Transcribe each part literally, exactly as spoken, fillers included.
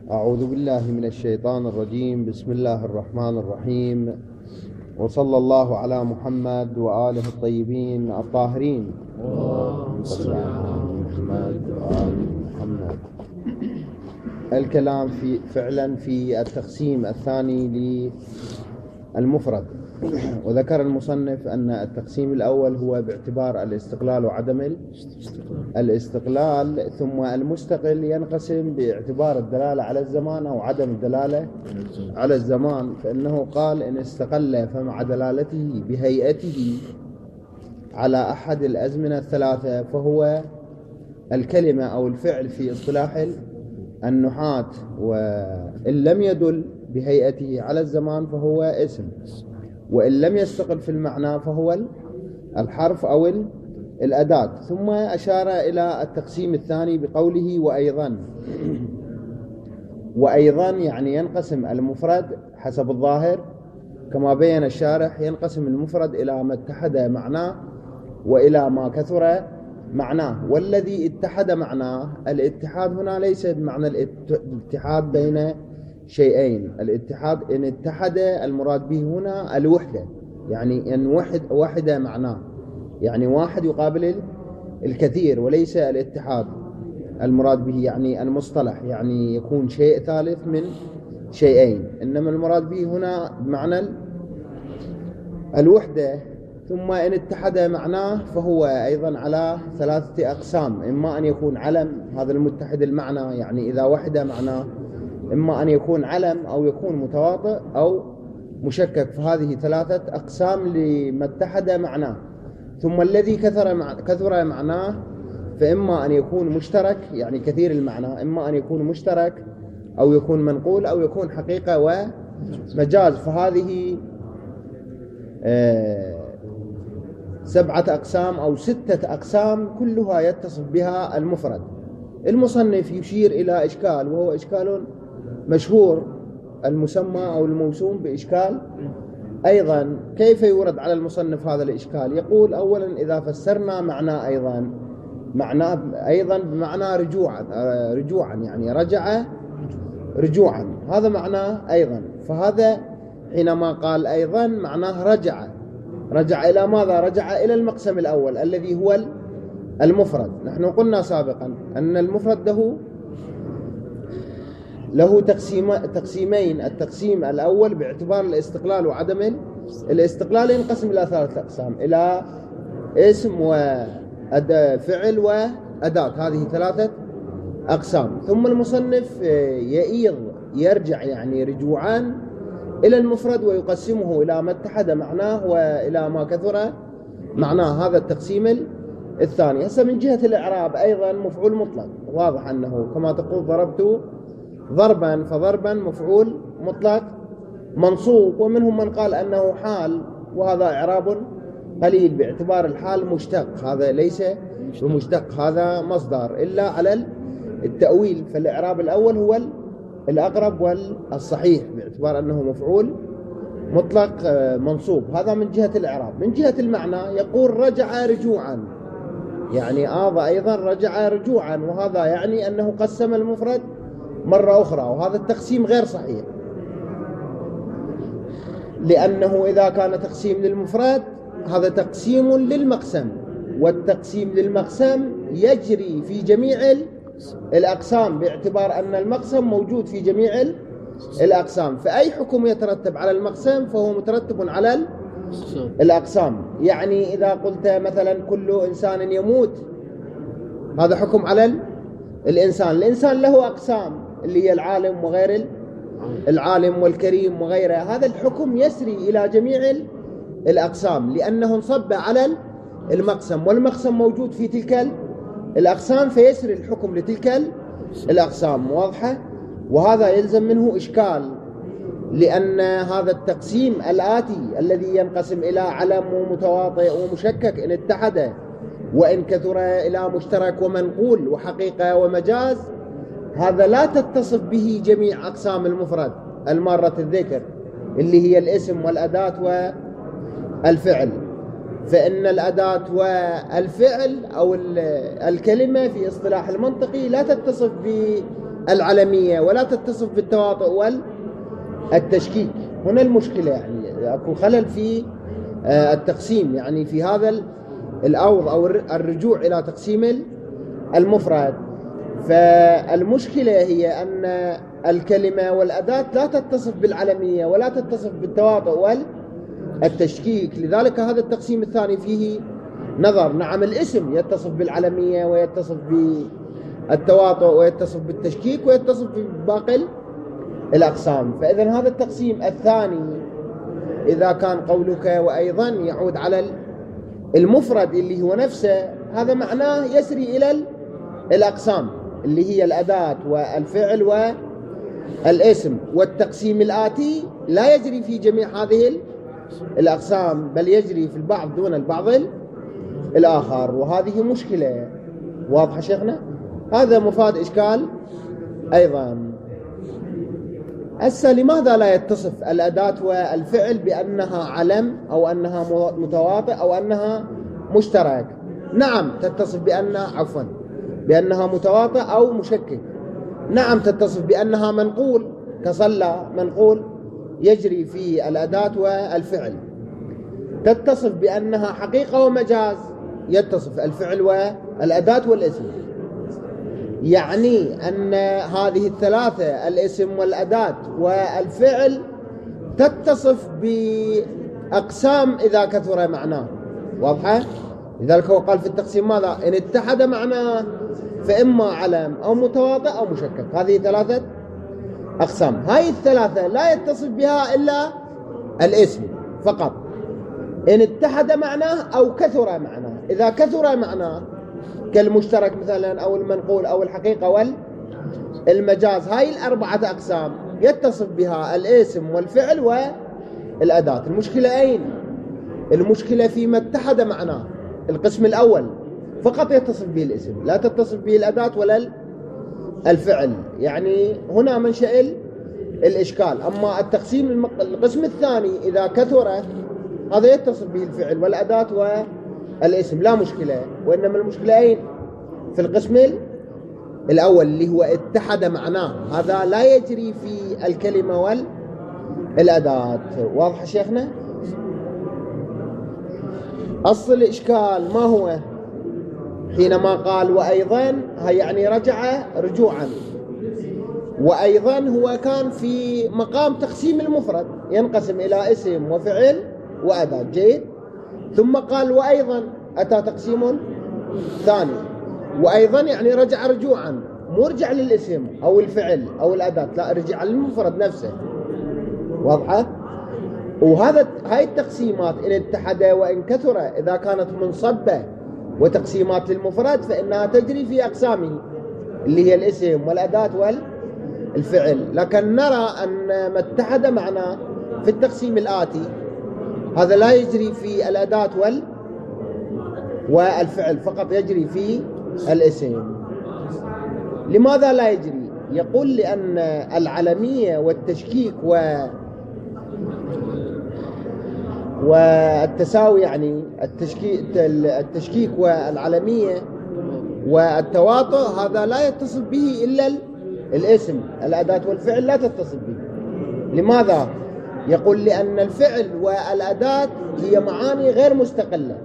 أعوذ بالله من الشيطان الرجيم. بسم الله الرحمن الرحيم، وصلى الله على محمد وآله الطيبين الطاهرين. اللهم صل على محمد وآل محمد. الكلام في فعلا في التقسيم الثاني للمفرد. وذكر المصنف أن التقسيم الأول هو باعتبار الاستقلال وعدم الاستقلال، ثم المستقل ينقسم باعتبار الدلالة على الزمان أو عدم الدلالة على الزمان. فإنه قال إن استقل فمع دلالته بهيئته على أحد الأزمنة الثلاثة فهو الكلمة أو الفعل في اصطلاح النحاة، وإن لم يدل بهيئته على الزمان فهو اسم، وإن لم يستقل في المعنى فهو الحرف أو الأداة. ثم أشار إلى التقسيم الثاني بقوله وأيضا. وأيضا يعني ينقسم المفرد حسب الظاهر كما بين الشارح، ينقسم المفرد إلى ما اتحد معناه وإلى ما كثر معناه. والذي اتحد معناه، الاتحاد هنا ليس بمعنى الاتحاد بين شيئين. الاتحاد إن اتحد المراد به هنا الوحدة، يعني أن واحد واحدة معناه، يعني واحد يقابل الكثير، وليس الاتحاد المراد به يعني المصطلح، يعني يكون شيء ثالث من شيئين. إنما المراد به هنا بمعنى الوحدة. ثم إن اتحد معناه فهو أيضا على ثلاثة أقسام: إما أن يكون علم، هذا المتحد المعنى يعني إذا وحد معناه، إما أن يكون علم أو يكون متواطئ أو مشكك، فهذه ثلاثة أقسام لما اتحد معناه. ثم الذي كثر مع... كثر معناه فإما أن يكون مشترك يعني كثير المعنى، إما أن يكون مشترك أو يكون منقول أو يكون حقيقة ومجاز. فهذه آه سبعة أقسام أو ستة أقسام كلها يتصف بها المفرد. المصنف يشير إلى إشكال، وهو إشكال مشهور المسمى أو الموسوم بإشكال أيضا. كيف يورد على المصنف هذا الإشكال؟ يقول أولا إذا فسرنا معنى أيضا، معنى أيضا بمعنى رجوعا، رجوعا يعني رجع رجوعا، هذا معناه أيضا. فهذا حينما قال أيضا معناه رجع، رجع إلى ماذا؟ رجع إلى المقسم الأول الذي هو المفرد. نحن قلنا سابقا أن المفرد له له تقسيم تقسيمين. التقسيم الأول باعتبار الاستقلال وعدم الاستقلال ينقسم إلى ثلاثة أقسام: إلى اسم وفعل وأداة، هذه ثلاثة أقسام. ثم المصنف يئيض يرجع يعني رجوعا إلى المفرد ويقسمه إلى ما اتحد معناه وإلى ما كثر معناه، هذا التقسيم الثاني. هسه من جهة الإعراب أيضا مفعول مطلق، واضح أنه كما تقول ضربت ضربا، فضربا مفعول مطلق منصوب. ومنهم من قال أنه حال، وهذا إعراب قليل باعتبار الحال مشتق، هذا ليس بمشتق، هذا مصدر إلا على التأويل. فالإعراب الأول هو الأقرب والصحيح باعتبار أنه مفعول مطلق منصوب، هذا من جهة الإعراب. من جهة المعنى يقول رجع رجوعا، يعني آضى أيضا رجع رجوعا، وهذا يعني أنه قسم المفرد مرة أخرى، وهذا التقسيم غير صحيح، لأنه إذا كان تقسيم للمفرد هذا تقسيم للمقسم، والتقسيم للمقسم يجري في جميع الأقسام باعتبار أن المقسم موجود في جميع الأقسام. فأي حكم يترتب على المقسم فهو مترتب على الأقسام. يعني إذا قلت مثلا كل إنسان يموت، هذا حكم على الإنسان. الإنسان له أقسام اللي هي العالم وغير العالم والكريم وغيره، هذا الحكم يسري إلى جميع الأقسام لأنه انصب على المقسم، والمقسم موجود في تلك الأقسام، فيسري الحكم لتلك الأقسام. واضحة؟ وهذا يلزم منه إشكال، لأن هذا التقسيم الآتي الذي ينقسم إلى علم ومتواطئ ومشكك إن اتحد، وإن كثر إلى مشترك ومنقول وحقيقة ومجاز، هذا لا تتصف به جميع أقسام المفرد المارة الذكر اللي هي الاسم والأداة والفعل. فإن الأداة والفعل أو الكلمة في اصطلاح المنطقي لا تتصف العلمية ولا تتصف بالتواطؤ والتشكيك. هنا المشكلة، يعني أكو خلل في التقسيم، يعني في هذا الأوض أو الرجوع إلى تقسيم المفرد. فالمشكلة هي أن الكلمة والأداة لا تتصف بالعلمية ولا تتصف بالتواطؤ والتشكيك، لذلك هذا التقسيم الثاني فيه نظر. نعم الاسم يتصف بالعلمية ويتصف بالتواطؤ ويتصف بالتشكيك ويتصف بباقي الأقسام. فإذا هذا التقسيم الثاني إذا كان قولك وأيضا يعود على المفرد اللي هو نفسه، هذا معناه يسري إلى الأقسام اللي هي الأداة والفعل والاسم. والتقسيم الآتي لا يجري في جميع هذه الأقسام، بل يجري في البعض دون البعض الآخر، وهذه مشكلة. واضحة شيخنا؟ هذا مفاد إشكال أيضا. هسه لماذا لا يتصف الأداة والفعل بأنها علم أو أنها متواطئ أو أنها مشترك؟ نعم تتصف بأنها عفوا بأنها متواطئ أو مشكك. نعم تتصف بأنها منقول كصلى، منقول يجري في الأداة والفعل. تتصف بأنها حقيقة ومجاز، يتصف الفعل والأداة والاسم. يعني أن هذه الثلاثة الاسم والأداة والفعل تتصف بأقسام إذا كثر معناه. واضحة؟ لذلك هو قال في التقسيم ماذا؟ إن اتحد معناه فإما علم أو متواطئ أو مشكك. هذه ثلاثة أقسام. هاي الثلاثة لا يتصف بها إلا الاسم فقط، إن اتحد معناه أو كثر معناه. إذا كثر معناه كالمشترك مثلا أو المنقول أو الحقيقة والمجاز، هاي الأربعة أقسام يتصف بها الاسم والفعل والأداة. المشكلة أين؟ المشكلة فيما اتحد معناه. القسم الأول فقط يتصف به الاسم، لا تتصف به الأداة ولا الفعل، يعني هنا منشأ الإشكال. أما التقسيم القسم الثاني إذا كثر هذا يتصف به الفعل والأداة والاسم، لا مشكلة. وإنما المشكلة أين؟ في القسم الأول اللي هو اتحد معناه، هذا لا يجري في الكلمة والأداة. واضح شيخنا؟ أصل الإشكال ما هو؟ حينما قال وأيضا، هي يعني رجع رجوعا. وأيضا هو كان في مقام تقسيم المفرد، ينقسم إلى اسم وفعل وأداة. جيد. ثم قال وأيضا أتى تقسيم ثاني. وأيضا يعني رجع رجوعا، مو رجع للاسم أو الفعل أو الأداة، لا رجع للمفرد نفسه. واضحة؟ وهذا هاي التقسيمات إن اتحد وإن كثر إذا كانت منصبة وتقسيمات للمفرد فإنها تجري في أقسامه اللي هي الاسم والأداة والفعل. لكن نرى أن ما اتحد معنا في التقسيم الآتي هذا لا يجري في الأداة وال والفعل، فقط يجري في الاسم. لماذا لا يجري؟ يقول لأن العلمية والتشكيك و والتساوي، يعني التشكيك التشكيك والعلمية والتواطؤ، هذا لا يتصل به إلا الاسم. الأداة والفعل لا تتصل به. لماذا؟ يقول لأن الفعل والأداة هي معاني غير مستقلة،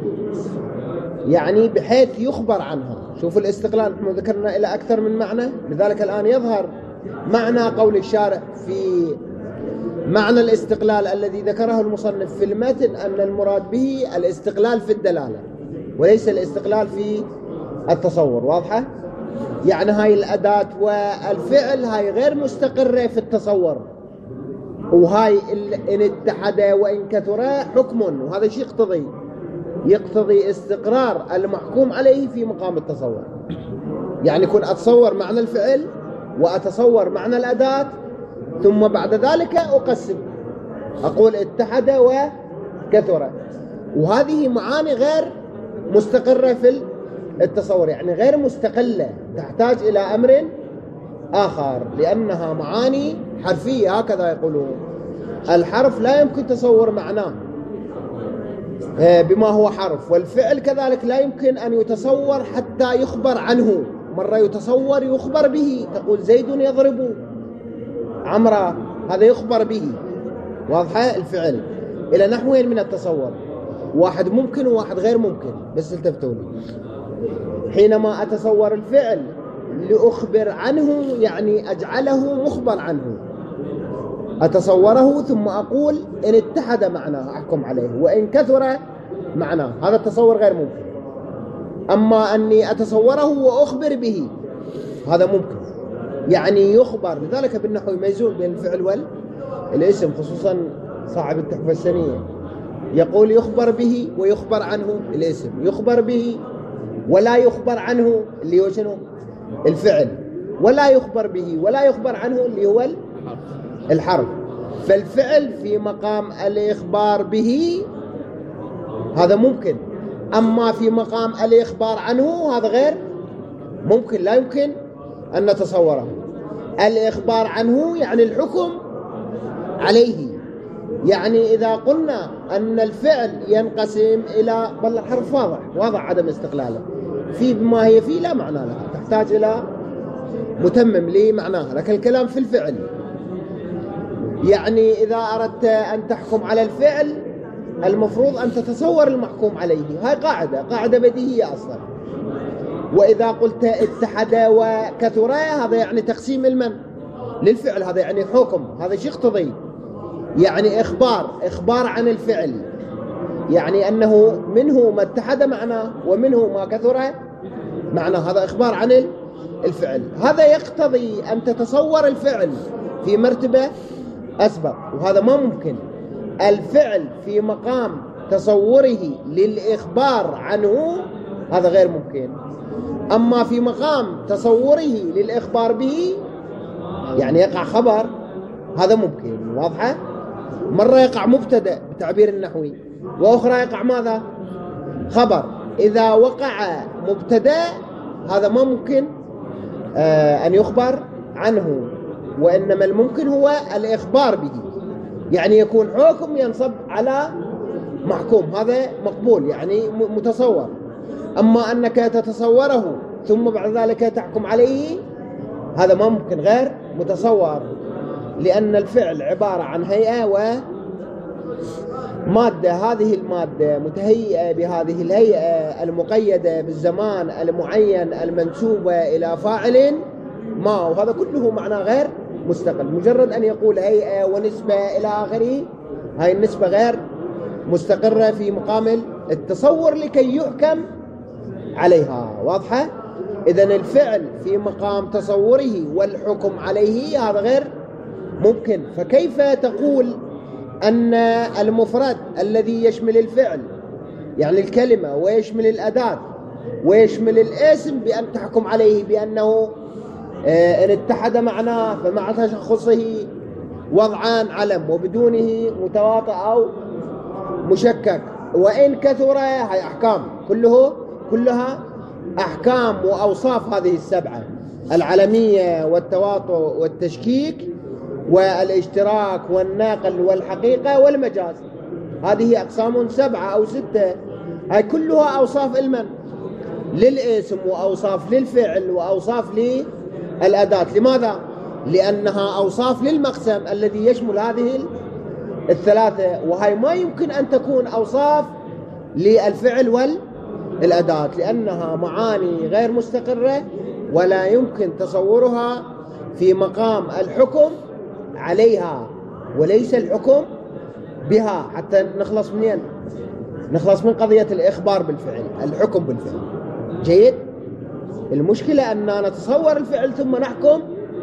يعني بحيث يخبر عنها. شوف الاستقلال، نحن ذكرنا إلى أكثر من معنى، لذلك الآن يظهر معنى قول الشارع في معنى الاستقلال الذي ذكره المصنف في المتن، أن المراد به الاستقلال في الدلالة وليس الاستقلال في التصور. واضحة؟ يعني هاي الأداة والفعل هاي غير مستقرة في التصور، وهاي إن اتحد وإن كثر حكم، وهذا شيء يقتضي يقتضي استقرار المحكوم عليه في مقام التصور. يعني كن أتصور معنى الفعل وأتصور معنى الأداة، ثم بعد ذلك أقسم، أقول اتحد وكثر، وهذه معاني غير مستقرة في التصور، يعني غير مستقلة، تحتاج إلى أمر آخر، لأنها معاني حرفية هكذا يقولون. الحرف لا يمكن تصور معناه بما هو حرف، والفعل كذلك لا يمكن أن يتصور حتى يخبر عنه مرة يتصور يخبر به، تقول زيد يضرب عمرا، هذا يخبر به، واضحة الفعل إلى نحوين من التصور، واحد ممكن وواحد غير ممكن. بس التفتوني، حينما أتصور الفعل لأخبر عنه يعني أجعله مخبر عنه، أتصوره ثم أقول إن اتحد معناه أحكم عليه، وإن كثر معناه، هذا التصور غير ممكن. أما أني أتصوره وأخبر به هذا ممكن، يعني يخبر. لذلك بالنحو يميزون بين الفعل والاسم، خصوصا صاحب التحفة السنية يقول يخبر به ويخبر عنه الاسم، يخبر به ولا يخبر عنه اللي هو شنو؟ الفعل، ولا يخبر به ولا يخبر عنه اللي هو الحرف. فالفعل في مقام الإخبار به هذا ممكن، أما في مقام الإخبار عنه هذا غير ممكن، لا يمكن أن نتصوره. الإخبار عنه يعني الحكم عليه، يعني إذا قلنا أن الفعل ينقسم إلى، بل الحرف واضح واضح عدم استقلاله، في بما هي فيه لا معنى لها، تحتاج إلى متمم لمعناها، لكن الكلام في الفعل. يعني إذا أردت أن تحكم على الفعل المفروض أن تتصور المحكوم عليه، هاي قاعدة قاعدة بديهية أصلا. وإذا قلت اتحد وكثر هذا يعني تقسيم المن للفعل، هذا يعني حكم، هذا شيء يقتضي يعني إخبار إخبار عن الفعل، يعني أنه منه ما اتحد معناه ومنه ما كثر معناه، هذا إخبار عن الفعل. هذا يقتضي أن تتصور الفعل في مرتبة أسبق، وهذا ما ممكن. الفعل في مقام تصوره للإخبار عنه هذا غير ممكن، أما في مقام تصوره للإخبار به يعني يقع خبر هذا ممكن. واضحة؟ مرة يقع مبتدأ بتعبير النحوي، وأخرى يقع ماذا؟ خبر. إذا وقع مبتدأ هذا ما ممكن آه أن يخبر عنه، وإنما الممكن هو الإخبار به، يعني يكون حكم ينصب على محكوم، هذا مقبول يعني متصور. أما أنك تتصوره ثم بعد ذلك تحكم عليه هذا ما ممكن، غير متصور، لأن الفعل عبارة عن هيئة ومادة، هذه المادة متهيئة بهذه الهيئة المقيدة بالزمان المعين المنسوبة إلى فاعل ما، وهذا كله معناه غير مستقل. مجرد أن يقول هيئة ونسبة إلى آخره، هاي النسبة غير مستقرة في مقام التصور لكي يحكم عليها. واضحة؟ إذن الفعل في مقام تصوره والحكم عليه هذا غير ممكن. فكيف تقول أن المفرد الذي يشمل الفعل يعني الكلمة ويشمل الأداة ويشمل الاسم بأن تحكم عليه بأنه إن اتحد معناه فمع تشخصه وضعان علم وبدونه متواطئ أو مشكك، وإن كثر هي أحكام كله كلها أحكام وأوصاف هذه السبعة: العلمية والتواطؤ والتشكيك والاشتراك والناقل والحقيقة والمجاز. هذه أقسام سبعة أو ستة، هاي كلها أوصاف المن للاسم وأوصاف للفعل وأوصاف للأداة. لماذا؟ لأنها أوصاف للمقسم الذي يشمل هذه الثلاثة، وهي ما يمكن أن تكون أوصاف للفعل والأداة، لأنها معاني غير مستقرة ولا يمكن تصورها في مقام الحكم عليها وليس الحكم بها. حتى نخلص منين؟ نخلص من قضية الإخبار بالفعل، الحكم بالفعل. جيد؟ المشكلة أننا نتصور الفعل ثم نحكم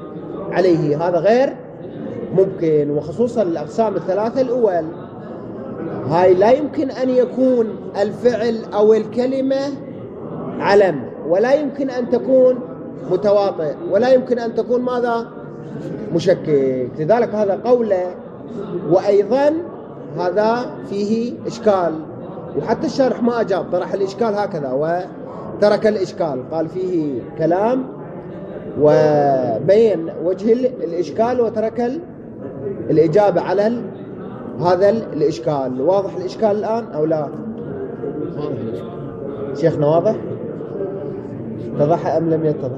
عليه، هذا غير ممكن. وخصوصا الأقسام الثلاثة الأول هاي لا يمكن أن يكون الفعل أو الكلمة علم، ولا يمكن أن تكون متواطئ، ولا يمكن أن تكون ماذا؟ مشكك. لذلك هذا قوله، وأيضا هذا فيه إشكال، وحتى الشارح ما أجاب، طرح الإشكال هكذا وترك الإشكال، قال فيه كلام وبين وجه الإشكال وترك الإجابة على هذا الإشكال. واضح الإشكال الآن أو لا؟ واضح الإشكال شيخنا واضح؟ اتضح أم لم يتضح؟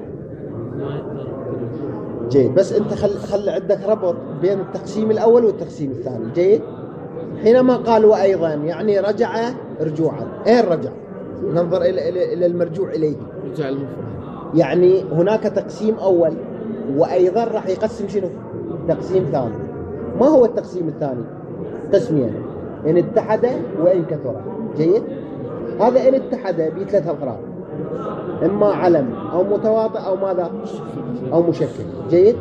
جيد. بس أنت خل خل عندك ربط بين التقسيم الأول والتقسيم الثاني. جيد. حينما قال وأيضا يعني رجع رجوعا. إيه الرجع؟ ننظر إلى إلى إلى المرجوع إليه. رجع المفرد. يعني هناك تقسيم أول وأيضا راح يقسم شنو؟ تقسيم ثاني. ما هو التقسيم الثاني؟ قسمين: إن اتحد وإن كثر. جيد. هذا إن اتحد بثلاث أفراد: إما علم أو متواطئ أو ماذا؟ أو مشكل. جيد.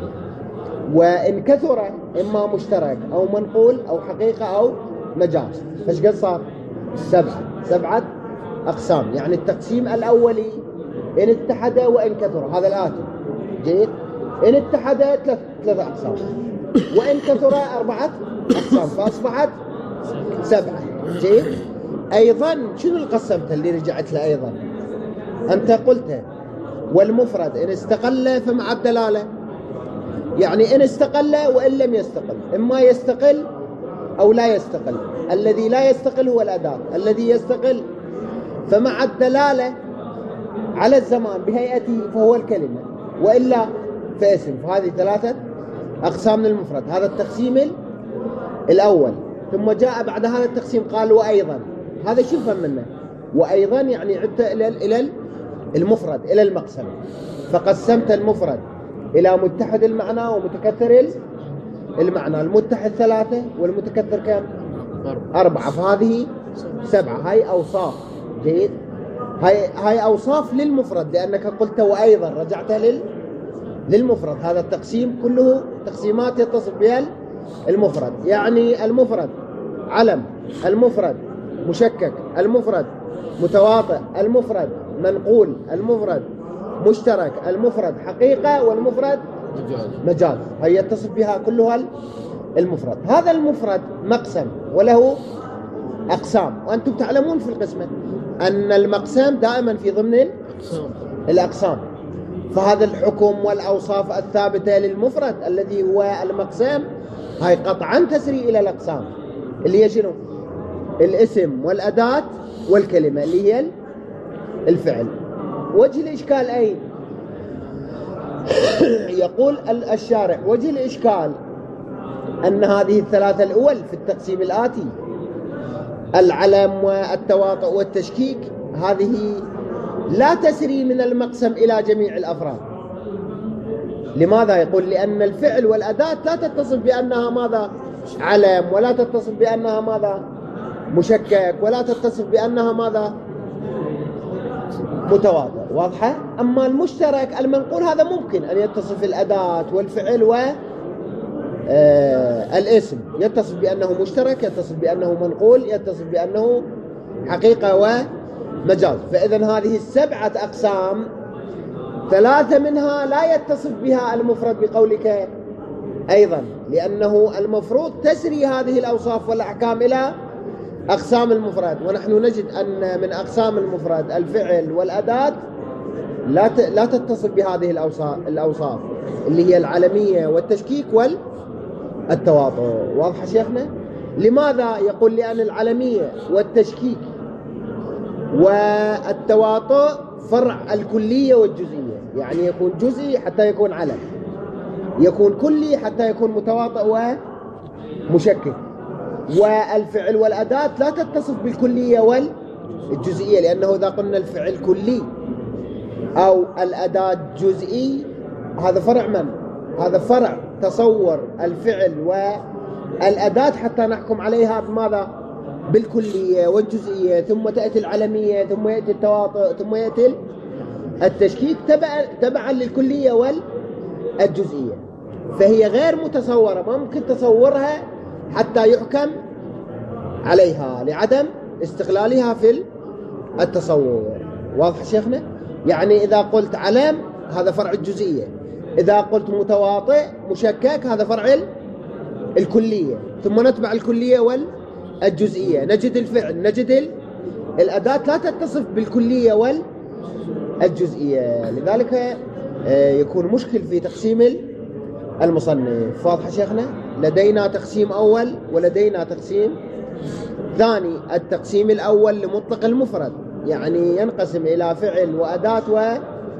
وإن كثر إما مشترك أو منقول أو حقيقة أو مجاز. فايش قد صار؟ سبعة سبعة أقسام. يعني التقسيم الأولي إن اتحد وإن كثر، هذا الآتي. جيد. إن اتحد ثلاث ثلاث أقسام، وإن كثر أربعة أقسام، فأصبحت سبعة. جيد. أيضا شنو القسمت اللي رجعت له أيضا؟ أنت قلت والمفرد إن استقل فمع الدلالة. يعني إن استقل وإن لم يستقل، إما يستقل أو لا يستقل. الذي لا يستقل هو الأداة، الذي يستقل فمع الدلالة على الزمان بهيئته فهو الكلمة، وإلا فاسم. فهذه ثلاثة أقسام للمفرد. هذا التقسيم الأول. ثم جاء بعد هذا التقسيم قال وأيضا. هذا شو فهم منه؟ وأيضا يعني عدت إلى إلى المفرد، إلى المقسم. فقسمت المفرد إلى متحد المعنى ومتكثر المعنى. المتحد ثلاثة والمتكثر كم؟ أربعة. فهذه سبعة. هاي أوصاف. جيد. هاي هاي أوصاف للمفرد، لأنك قلت وأيضا رجعت لل للمفرد. هذا التقسيم كله تقسيمات يتصف بها المفرد. يعني المفرد علم، المفرد مشكك، المفرد متواطئ، المفرد منقول، المفرد مشترك، المفرد حقيقة، والمفرد مجاز. هي يتصف بها كلها المفرد. هذا المفرد مقسم وله أقسام، وأنتم تعلمون في القسمة أن المقسام دائما في ضمن الأقسام. فهذا الحكم والأوصاف الثابتة للمفرد الذي هو المقسام هاي قطعا تسري إلى الأقسام، اللي هي شنو؟ الاسم والأداة والكلمة، اللي هي الفعل. وجه الإشكال أين؟ يقول الشارع وجه الإشكال أن هذه الثلاثة الأول في التقسيم الآتي: العلم والتواطؤ والتشكيك، هذه لا تسري من المقسم إلى جميع الأفراد. لماذا؟ يقول لأن الفعل والأداة لا تتصف بأنها ماذا؟ علم، ولا تتصف بأنها ماذا؟ مشكك، ولا تتصف بأنها ماذا؟ متواطئ. واضحة؟ أما المشترك المنقول هذا ممكن أن يتصف الأداة والفعل و آه الاسم، يتصف بأنه مشترك، يتصف بأنه منقول، يتصف بأنه حقيقة ومجاز. فإذن هذه السبعة أقسام ثلاثة منها لا يتصف بها المفرد بقولك أيضا، لأنه المفروض تسري هذه الأوصاف والأحكام إلى أقسام المفرد. ونحن نجد أن من أقسام المفرد الفعل والأداة لا لا تتصف بهذه الأوصاف اللي هي العلمية والتشكيك والتواطؤ. واضح شيخنا؟ لماذا؟ يقول لأن العلمية والتشكيك والتواطؤ فرع الكلية والجزئية. يعني يكون جزئي حتى يكون علم، يكون كلي حتى يكون متواطئ ومشكك. والفعل والأداة لا تتصف بالكلية والجزئية، لأنه إذا قلنا الفعل كلي أو الأداة جزئي هذا فرع من؟ هذا فرع تصور الفعل والأداة حتى نحكم عليها بماذا؟ بالكلية والجزئية، ثم تأتي العلمية، ثم يأتي التواطؤ، ثم يأتي التشكيك تبعا تبعا للكلية والجزئية. فهي غير متصورة، ما ممكن تصورها حتى يحكم عليها لعدم استقلالها في التصور. واضح شيخنا؟ يعني إذا قلت علم هذا فرع الجزئية، إذا قلت متواطئ مشكك هذا فرع الكلية، ثم نتبع الكلية والجزئية. نجد الفعل، نجد الأداة لا تتصف بالكلية والجزئية، لذلك يكون مشكل في تقسيم المصنف. واضح شيخنا؟ لدينا تقسيم أول ولدينا تقسيم ثاني. التقسيم الأول لمطلق المفرد، يعني ينقسم إلى فعل وأداة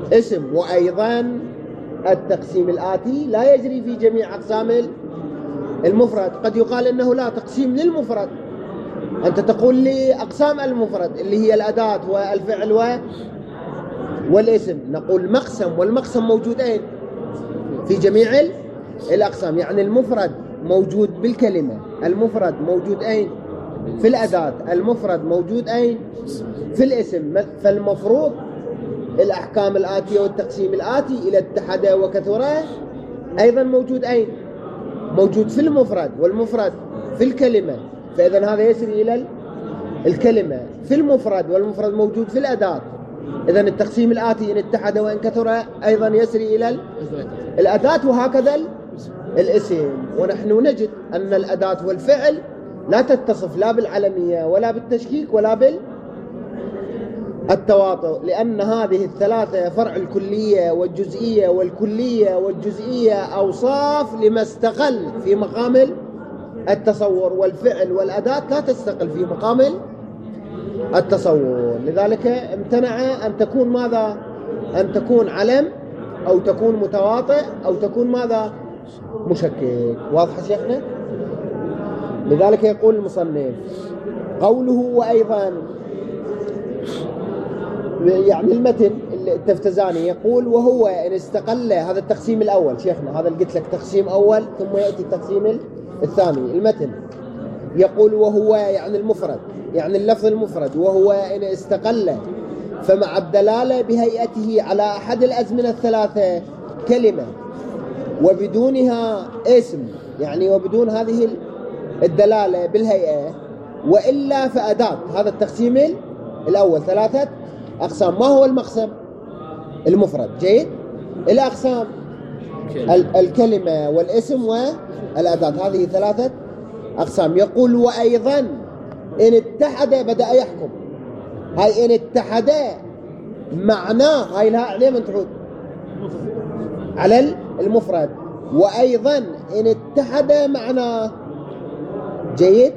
اسم وأيضا التقسيم الآتي لا يجري في جميع أقسام المفرد. قد يقال إنه لا تقسيم للمفرد، أنت تقول لي أقسام المفرد اللي هي الأداة والفعل و... والاسم، نقول مقسم، والمقسم موجود أين؟ في جميع الأقسام. يعني المفرد موجود بالكلمة، المفرد موجود أين؟ في الأداة، المفرد موجود أين؟ في الاسم. فالمفروض الأحكام الآتية والتقسيم الآتي إلى اتحد وكثر أيضا موجود أين؟ موجود في المفرد، والمفرد في الكلمة، فإذا هذا يسري إلى الكلمة في المفرد، والمفرد موجود في الأداة. إذا التقسيم الآتي إن اتحد وإن كثر أيضا يسري إلى الأداة، وهكذا الاسم. ونحن نجد أن الأداة والفعل لا تتصف لا بالعلمية ولا بالتشكيك ولا بالتواطؤ، لأن هذه الثلاثة فرع الكلية والجزئية، والكلية والجزئية أوصاف لما استقل في مقام التصور، والفعل والأداة لا تستقل في مقام التصور. لذلك امتنع أن تكون ماذا؟ أن تكون علم أو تكون متواطئ أو تكون ماذا؟ مشكك. واضح شيخنا؟ لذلك يقول المصنف قوله وأيضا، يعني المتن التفتزاني يقول وهو إن استقل، هذا التقسيم الأول شيخنا، هذا اللي قلت لك تقسيم أول ثم يأتي التقسيم الثاني. المتن يقول وهو يعني المفرد، يعني اللفظ المفرد، وهو إن استقل فمع الدلالة بهيئته على أحد الأزمنة الثلاثة كلمة وبدونها اسم، يعني وبدون هذه الدلالة بالهيئة، وإلا فأداة. هذا التقسيم الأول ثلاثة أقسام. ما هو المقسم؟ المفرد. جيد. الأقسام الكلمة والاسم والأداة، هذه ثلاثة أقسام. يقول وأيضا إن اتحد، بدأ يحكم، هاي إن اتحد معناه، هاي لها عليه من تعود على المفرد. وأيضا إن اتحد معناه. جيد.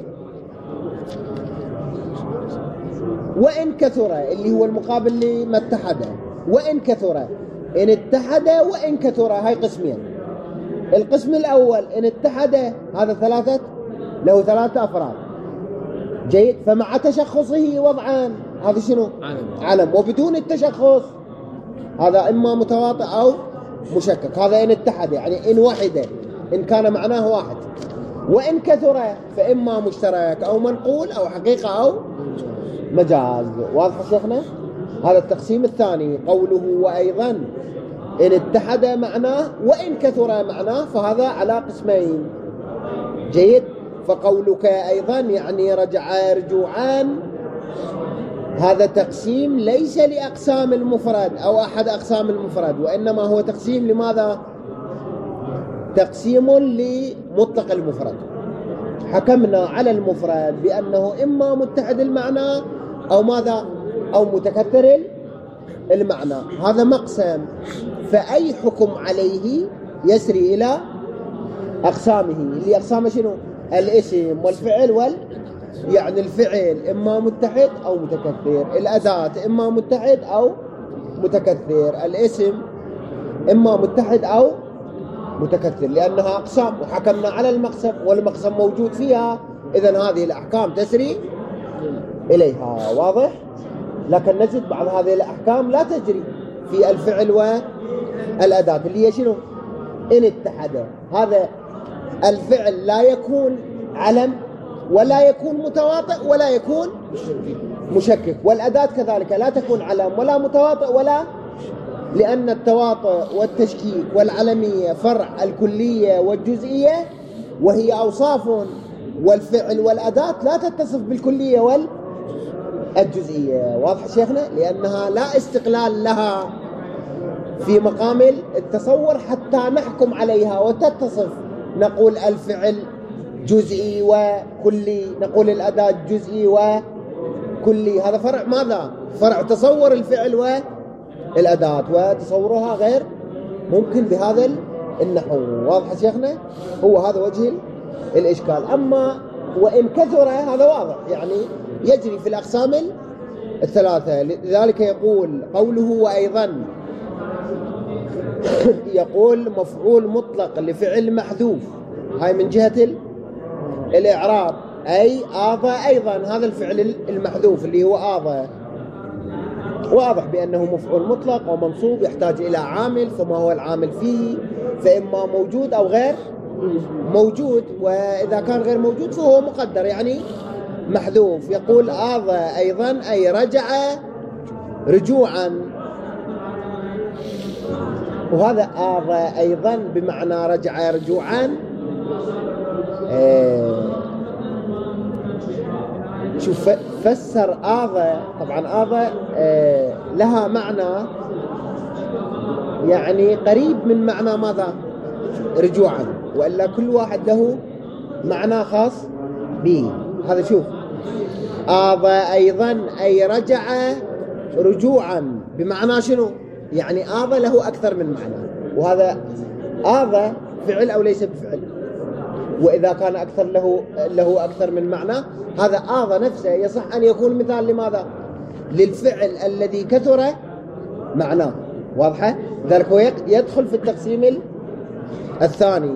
وإن كثر اللي هو المقابل لما اتحد، وإن كثر، إن اتحد وإن كثر، هاي قسمين. القسم الأول إن اتحد، هذا ثلاثة، له ثلاثة أفراد. جيد. فمع تشخصه وضعان، هذا شنو؟ علم. علم. وبدون التشخص هذا إما متواطئ أو مشكك. هذا إن اتحد، يعني إن واحدة، إن كان معناه واحد. وإن كثر فإما مشترك أو منقول أو حقيقة أو مجاز. واضح شيخنا؟ هذا التقسيم الثاني. قوله وأيضا إن اتحد معناه وإن كثر معناه، فهذا على قسمين. جيد. فقولك أيضا يعني رجع رجوعان، هذا تقسيم ليس لأقسام المفرد أو أحد أقسام المفرد، وإنما هو تقسيم لماذا؟ تقسيم لمطلق المفرد. حكمنا على المفرد بأنه إما متحد المعنى أو ماذا؟ أو متكثر المعنى. هذا مقسم، فأي حكم عليه يسري إلى أقسامه، اللي أقسامه شنو؟ الاسم والفعل وال يعني الفعل إما متحد أو متكثر، الأداة إما متحد أو متكثر، الاسم إما متحد أو متكثر، لأنها أقسام وحكمنا على المقسم والمقسم موجود فيها. إذن هذه الأحكام تسري إليها. واضح؟ لكن نجد بعض هذه الأحكام لا تجري في الفعل والأداة اللي هي شنو؟ إن اتحد. هذا الفعل لا يكون علم ولا يكون متواطئ ولا يكون مشكك، والأداة كذلك لا تكون علم ولا متواطئ ولا، لأن التواطؤ والتشكيك والعلمية فرع الكلية والجزئية، وهي أوصاف، والفعل والأداة لا تتصف بالكلية والجزئية. واضح شيخنا؟ لأنها لا استقلال لها في مقام التصور حتى نحكم عليها وتتصف. نقول الفعل جزئي وكلي، نقول الأداة جزئي وكلي. هذا فرع ماذا؟ فرع تصور الفعل والأداة، وتصورها غير ممكن بهذا النحو. واضح شيخنا؟ هو هذا وجه الإشكال. أما وإن كثر هذا واضح، يعني يجري في الأقسام الثلاثة. لذلك يقول قوله وأيضا يقول مفعول مطلق لفعل محذوف، هاي من جهة الإعراب، أي آضى أيضا، هذا الفعل المحذوف اللي هو آضى واضح بأنه مفعول مطلق ومنصوب يحتاج إلى عامل، فما هو العامل فيه؟ فإما موجود أو غير موجود، وإذا كان غير موجود فهو مقدر يعني محذوف. يقول آضى أيضا أي رجع رجوعا، وهذا آضى أيضا بمعنى رجع رجوعا. آه شوف فسر آضى، طبعا آضى آه لها معنى يعني قريب من معنى ماذا؟ رجوعا، وإلا كل واحد له معنى خاص به. هذا شوف آضى أيضا أي رجع رجوعا بمعنى شنو؟ يعني آضى له أكثر من معنى، وهذا آضى فعل أو ليس بفعل، وإذا كان أكثر له له أكثر من معنى هذا آضى نفسه يصح أن يكون مثال لماذا؟ للفعل الذي كثر معناه، واضحة؟ ذلك هو يدخل في التقسيم الثاني.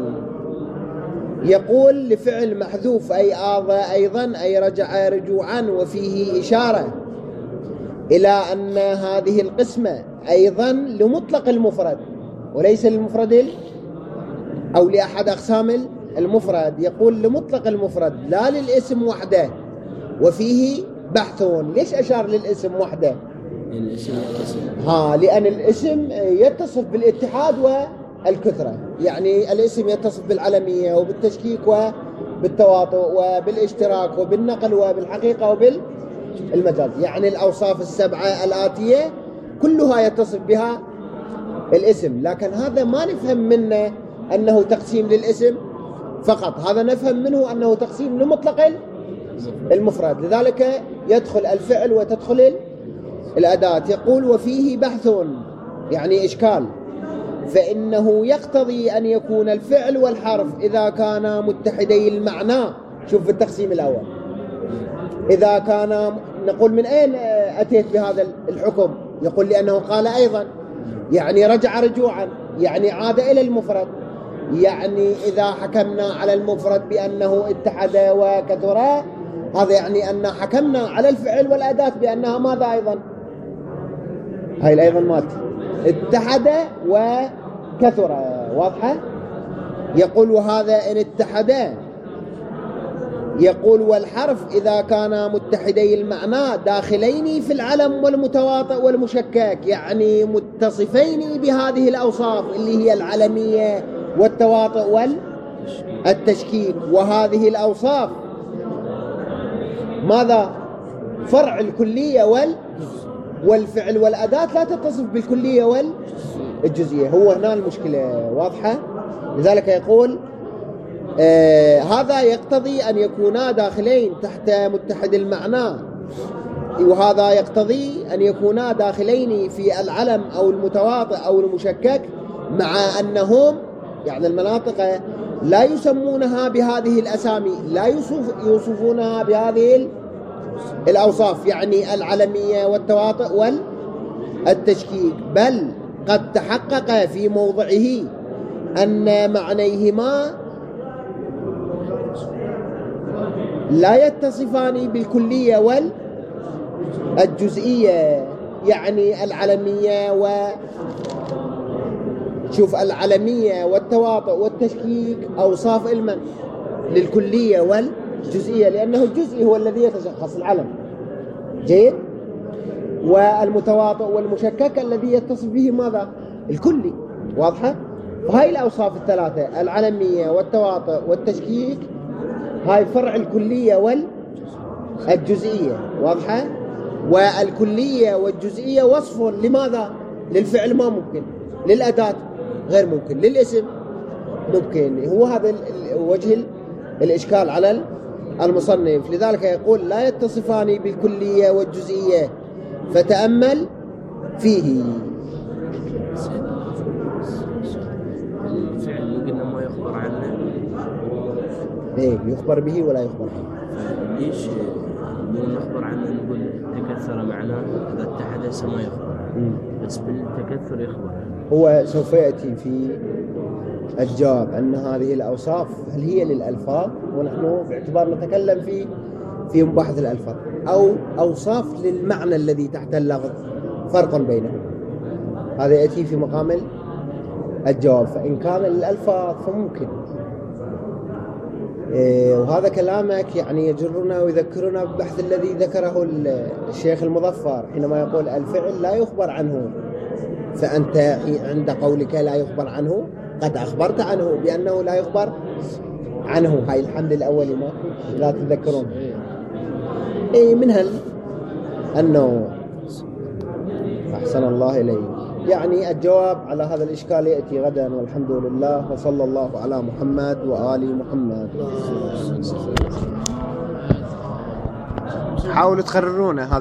يقول لفعل محذوف أي آضى أيضا أي رجع رجوعا، وفيه إشارة إلى أن هذه القسمة أيضا لمطلق المفرد وليس للمفرد أو لأحد أقسام المفرد. يقول لمطلق المفرد لا للاسم وحده، وفيه بحث. ليش أشار للاسم وحده؟ الاسم يتصف ها لأن الاسم يتصف بالاتحاد والكثرة، يعني الاسم يتصف بالعلمية وبالتشكيك وبالتواطؤ وبالاشتراك وبالنقل وبالحقيقة وبالمجاز، يعني الأوصاف السبعة الآتية كلها يتصف بها الاسم. لكن هذا ما نفهم منه أنه تقسيم للاسم فقط، هذا نفهم منه أنه تقسيم لمطلق المفرد، لذلك يدخل الفعل وتدخل الأداة. يقول وفيه بحث يعني إشكال، فإنه يقتضي أن يكون الفعل والحرف إذا كانا متحدي المعنى. شوف في التقسيم الأول إذا كان، نقول من أين أتيت بهذا الحكم؟ يقول لأنه قال أيضا، يعني رجع رجوعا، يعني عاد إلى المفرد، يعني إذا حكمنا على المفرد بأنه اتحد وكثر، هذا يعني أن حكمنا على الفعل والأداة بأنها ماذا أيضا؟ هاي الأيضا مات اتحد وكثر، واضحة؟ يقول وهذا إن اتحد. يقول والحرف إذا كان متحدي المعنى داخلين في العلم والمتواطئ والمشكك، يعني متصفين بهذه الأوصاف اللي هي العلمية والتواطؤ والتشكيك. وهذه الأوصاف ماذا؟ فرع الكلية وال والفعل والأداة لا تتصف بالكلية والجزئية. هو هنا المشكلة، واضحة؟ لذلك يقول آه هذا يقتضي أن يكونا داخلين تحت متحد المعنى، وهذا يقتضي أن يكونا داخلين في العلم أو المتواطئ أو المشكك، مع أنهم يعني المناطق لا يسمونها بهذه الأسامي، لا يوصف يوصفونها بهذه الأوصاف، يعني العلمية والتواطؤ والتشكيك، بل قد تحقق في موضعه أن معنيهما لا يتصفان بالكلية والجزئية، يعني العلمية و شوف العلمية والتواطؤ والتشكيك أوصاف علما للكلية والجزئية، لأنه الجزئي هو الذي يتشخص العلم، جيد، والمتواطئ والمشكك الذي يتصف به ماذا؟ الكلي، واضحة؟ فهاي الأوصاف الثلاثة العلمية والتواطؤ والتشكيك هاي فرع الكلية والجزئية، واضحة؟ والكلية والجزئية وصف لماذا؟ للفعل ما ممكن، للأداة غير ممكن، للاسم ممكن. هو هذا وجه الإشكال على المصنف. لذلك يقول لا يتصفان بالكلية والجزئية، فتأمل فيه. الفعل اللي قلنا ما يخبر عنه، ايه يخبر به ولا يخبر به. ليش نقول نخبر عنه نقول تكثر معناه إذا اتحد ما يخبر عنه؟ بس بالتكثر يخبر عنه. هو سوف يأتي في الجواب أن هذه الأوصاف هل هي للألفاظ، ونحن باعتبار نتكلم في في مباحث الألفاظ، أو أوصاف للمعنى الذي تحت اللفظ، فرق بينهم. هذا يأتي في مقام الجواب. فإن كان للألفاظ فممكن، إيه، وهذا كلامك يعني يجرنا ويذكرنا بالبحث الذي ذكره الشيخ المظفر حينما يقول الفعل لا يخبر عنه، فأنت عند قولك لا يخبر عنه قد أخبرت عنه بأنه لا يخبر عنه. هاي الحمد الأولي ما لا تذكرون. إيه منها أنه أحسن الله إليه. يعني الجواب على هذا الإشكال يأتي غدا، والحمد لله، وصلى الله على محمد وآل محمد. حاولوا تقررونه.